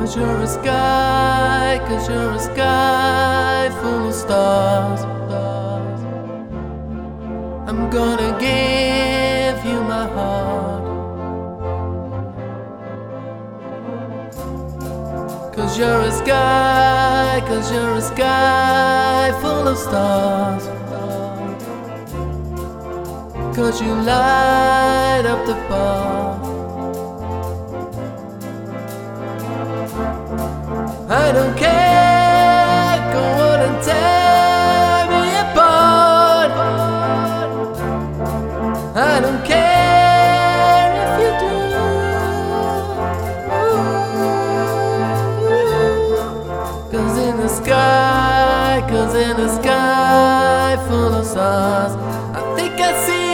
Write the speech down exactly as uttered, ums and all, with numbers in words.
Cause you're a sky, cause you're a sky full of stars. I'm gonna give you my heart. Cause you're a sky, cause you're a sky full of stars. Cause you light up the bar. I don't care, go on and tear me apart. I don't care if you do. Cause in the sky, cause in the sky full of stars, I think I see